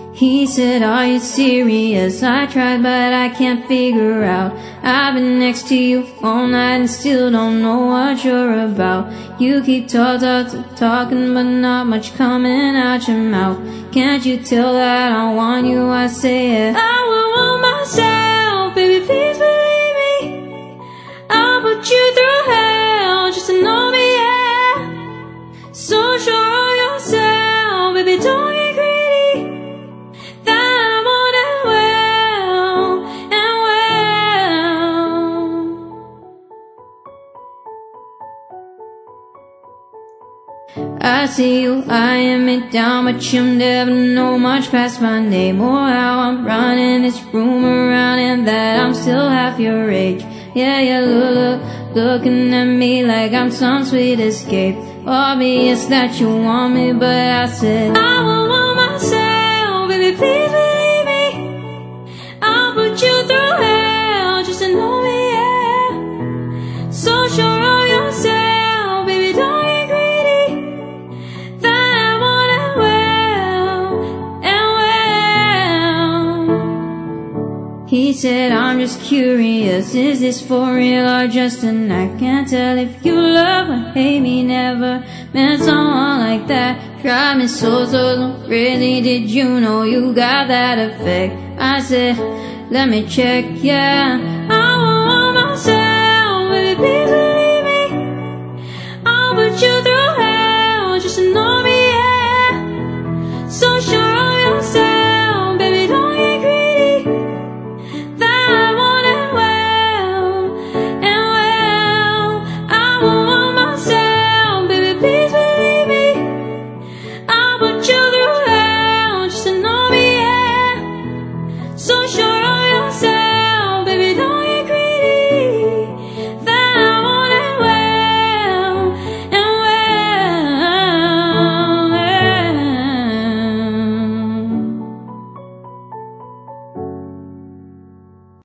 He said, are you serious? I tried but I can't figure out. I've been next to you all night and still don't know what you're about. You keep talking but not much coming out your mouth. Can't you tell that I want you? I say it. I will want myself, baby, please believe me. I'll put you through hell just to know me, yeah. So sure of yourself, baby, don't get greedy. I see you eyeing me down, but you never know much past my name, or how I'm running this room around and that I'm still half your age. Yeah, you're looking at me like I'm some sweet escape. Obvious that you want me, but I said I will want myself, baby, please believe me. I'll put you through hell just to know me, yeah. So sure of yourself, baby, don't get greedy. That I want it well and well. He said, I'm just curious, is this for real or just an act? Can't tell if you love or hate me, never met someone like that. Drive me so crazy, did you know you got that effect? I said, let me check, yeah. I will want myself, baby, please believe me. I'll put you through